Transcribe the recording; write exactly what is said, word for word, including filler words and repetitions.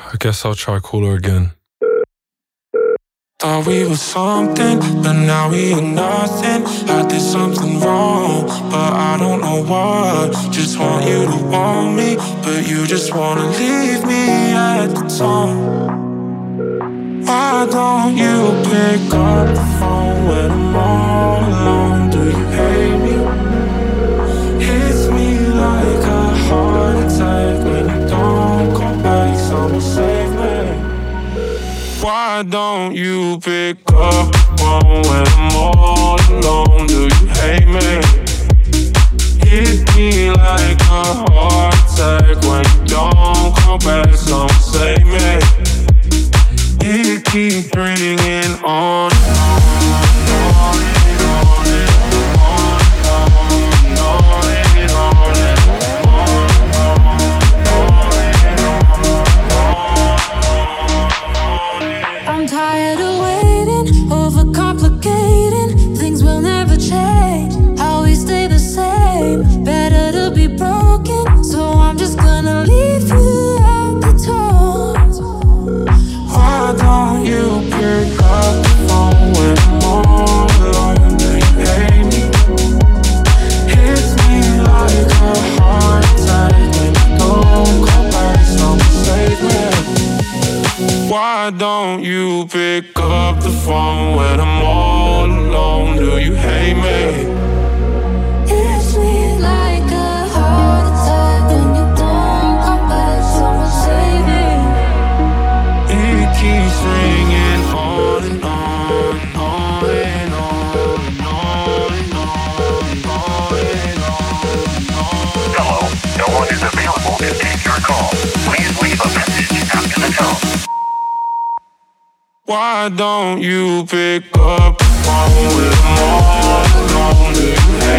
I guess I'll try call her again. Thought we were something, but now we are nothing. I did something wrong, but I don't know what. Just want you to want me, but you just wanna leave me at the tone. Why don't you pick up the phone when I'm all alone? Do you hate me? Hits me like a heart attack when you don't come back. Someone save me. Why don't you pick up the phone when I'm all alone? Do you hate me? Hit me like a heart attack when you don't come back. Someone save me. It keeps ringing on and on and on and on and on and on and on. I'm tired of waiting, overcomplicating. Things will never change, always stay the same. Better to be broken, so I'm just gonna leave you at the door. Why don't you pick up the phone when I'm all alone? Do you hate me? Hits me like a heart attack when you don't come back. Someone save me. Why don't you pick up the phone when I'm all alone? Do you hate me? Hits me like a heart attack when you don't come back. Someone save me. It keeps ringing on and on and on and on and on and on and on. Hello, no one is available to take your call. Please leave a message after the tone. Why don't you pick up the phone when I'm all alone? Do you